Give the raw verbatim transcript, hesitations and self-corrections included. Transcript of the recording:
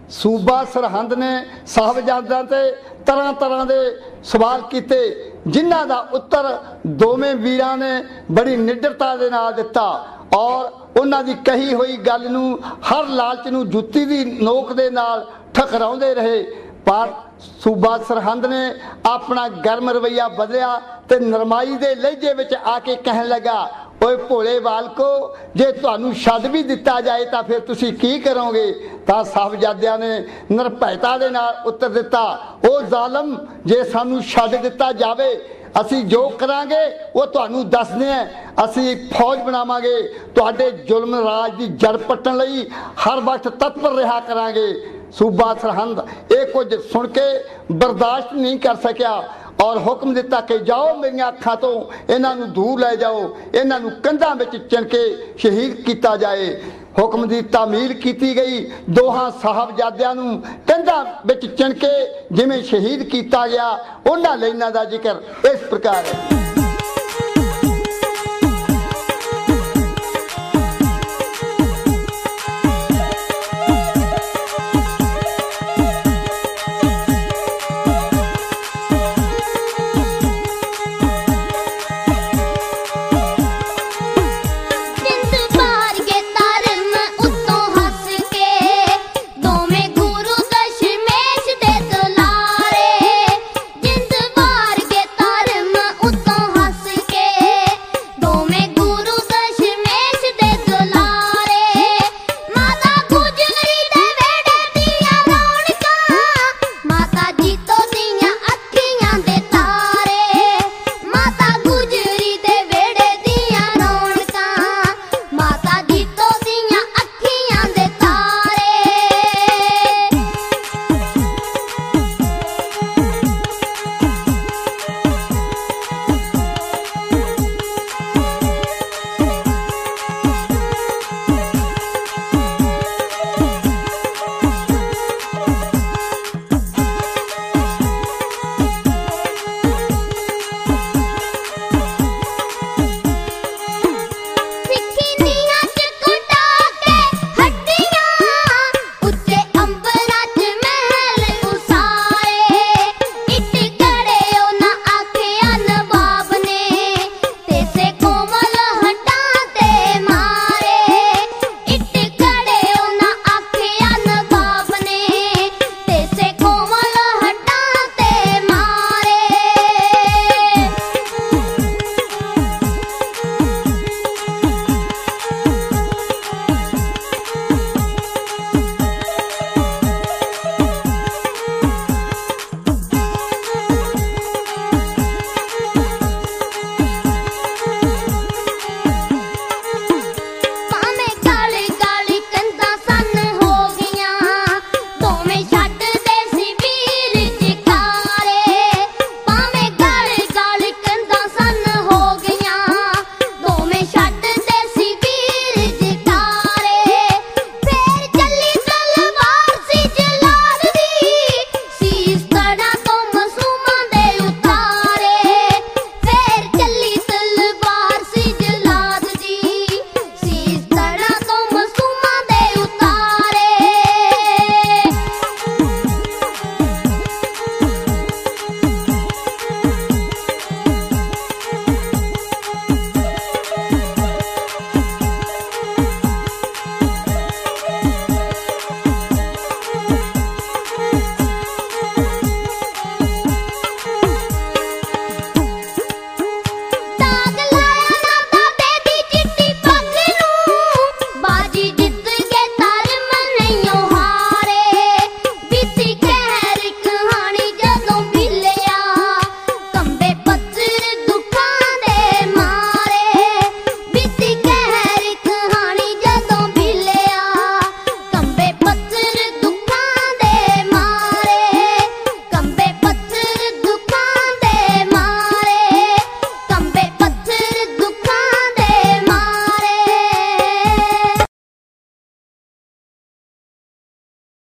सूबा सरहंद ने साहबजादियां ते तरह तरह के सवाल किए, जिन्हां दा उत्तर दोवें वीरां ने बड़ी निडरता दे नाल दिता और उन्हां दी कही हुई गल नूं हर लालच नूं जुत्ती दी नोक दे नाल ठकराउंदे रहे। पर सूबा सरहंद ने अपना गर्म रवैया बदलिया ते नरमाई दे लहजे विच आके कहन लगा, ओए भोले बालको, जे तुहानू छड्ड भी दिता जाए तो फिर तुसी की करोगे? तां साहबजादियां ने निरभैता दे नाल उत्तर दिता, ओ जालम, जे सानू छड्ड दिता जावे असी जो करांगे वो तुहानू दसदे हैं। असी फौज बनावांगे, तुहाडे जुल्म राज की जड़ पट्टण लई हर वक्त तत्पर रहा करांगे। सूबा सरहंद ये कुछ सुन के बर्दाश्त नहीं कर सकिया और हुक्म दिता कि जाओ मेरी अखां तो इन्हां नूं दूर लै जाओ, इन्हां नूं कंधां विच चिण के शहीद किया जाए। हुक्म की तामील की गई, दोहां साहबजादियां नूं कंधां विच चिण के जिवें शहीद किया गया। उन्हां लाइनां दा जिक्र इस प्रकार है। अंबर